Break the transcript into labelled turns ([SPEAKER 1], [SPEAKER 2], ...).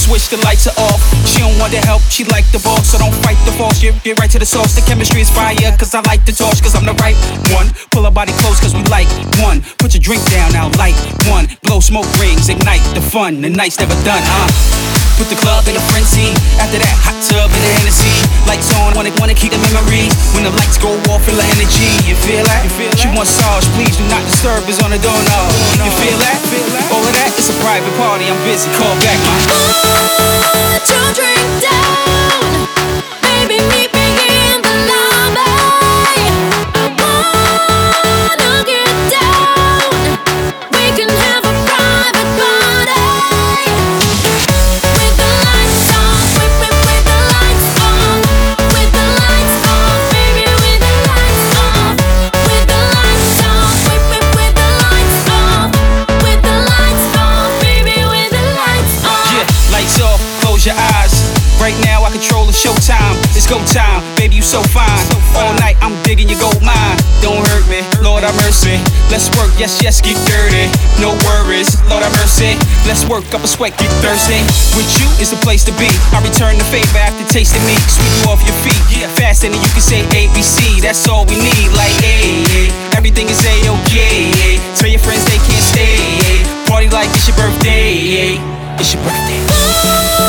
[SPEAKER 1] switch, the lights are off. She don't want the help, she like the boss, so don't fight the boss. Get right to the source, the chemistry is fire, cause I like the torch, cause I'm the right one. Pull her body close, cause we like one. Put your drink down, now light one. Blow smoke rings, ignite the fun, the night's never done, Put the club in a frenzy. After that, hot tub in the Hennessy. Lights on, wanna keep the memory. When the lights go off, feel the energy. You feel that? She wants SARS, please do not disturb. Is on the doorknob. You feel that? All of that, it's a private party. I'm busy. Call back, man.
[SPEAKER 2] Put your drink down, baby. Meet me in the lobby. I wanna get down. We can have a private party. With the lights on, with the lights on, with the lights on, baby, with the lights on, with the lights on, with the lights on, with the lights on, baby, with the lights on.
[SPEAKER 1] Yeah, lights off, close your eyes. Right now I control the showtime. It's go time, baby, you so fine. All night I'm digging your gold mine. Don't hurt me, Lord have mercy. Let's work, yes, get dirty. No worries, Lord have mercy. Let's work up a sweat, get thirsty. With you is the place to be. I return the favor after tasting me. Sweep you off your feet, faster than you can say ABC. That's all we need, like hey, everything is A-OK. Tell your friends they can't stay. Party like it's your birthday. It's your birthday.